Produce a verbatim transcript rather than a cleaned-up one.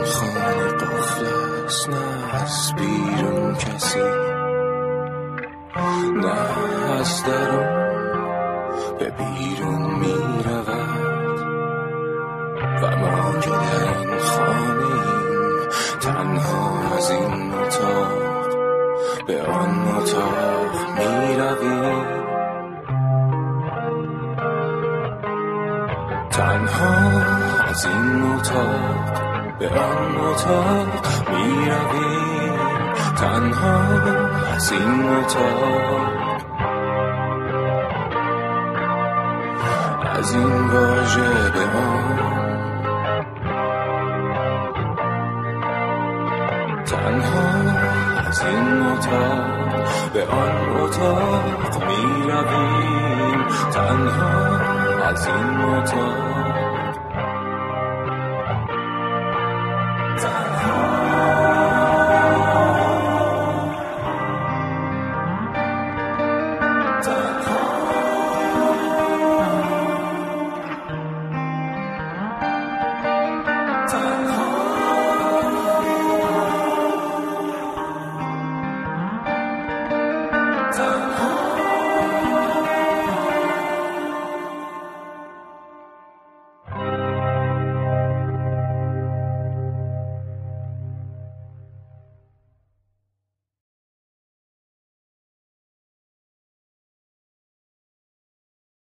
این خانه قفل است، نه از بیرون کسی، نه از درون به بیرون می رود و ما که در این خانه ایم، تنها از این اتاق به آن اتاق می رویم، تنها از این اتاق به آن اتاق می رویم، تنها از این اتاق، از این واژه به آن، تنها از این اتاق به آن اتاق می رویم، تنها از این اتاق.